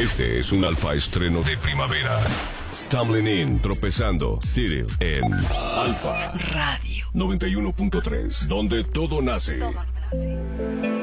Este es un alfa estreno de primavera. Stumbling In, tropezando, Cyril en Alfa Radio 91.3, donde todo nace.